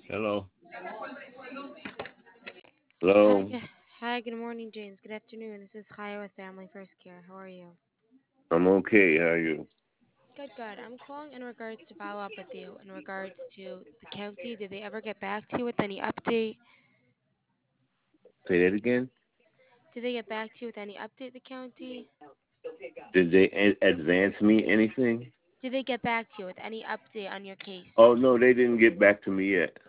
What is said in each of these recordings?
Hello. Hi, Hello. hi, good morning, James. Good afternoon. This is Chaya with Family First Care. How are you? I'm okay. How are you? Good, good. I'm calling in regards to follow up with you in regards to the county. Did they ever get back to you with any update? Say that again. Did they get back to you with any update, the county? Did they advance me anything? Did they get back to you with any update on your case? Oh no, they didn't get back to me yet.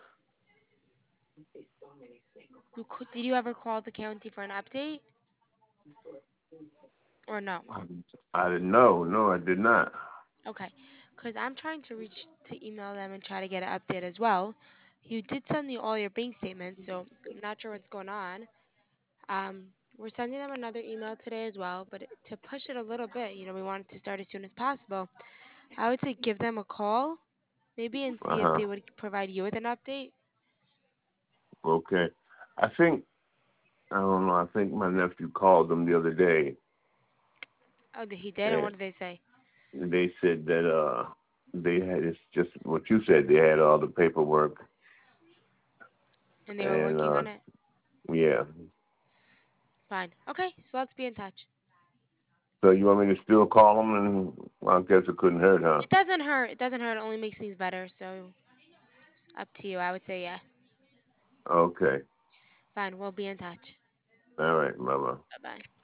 Did you ever call the county for an update or no? I didn't know. No, I did not. Okay, because I'm trying to reach to email them and try to get an update as well. You did send me all your bank statements, so I'm not sure what's going on. We're sending them another email today as well, but to push it a little bit, we want it to start as soon as possible. I would say give them a call, maybe, and Uh see if huh. they would provide you with an update. Okay. I think I don't know. I think my nephew called them the other day, Oh, he did, and and what did they say? they said that they had it's just what you said. They had all the paperwork, And they were and working on it. yeah. Fine. Okay, so let's be in touch. So you want me to still call them? And well, I guess it couldn't hurt, huh? It doesn't hurt. It doesn't hurt. It only makes things better. So it's up to you. I would say yes. Okay. Fine. We'll be in touch. All right, Mama. Bye bye.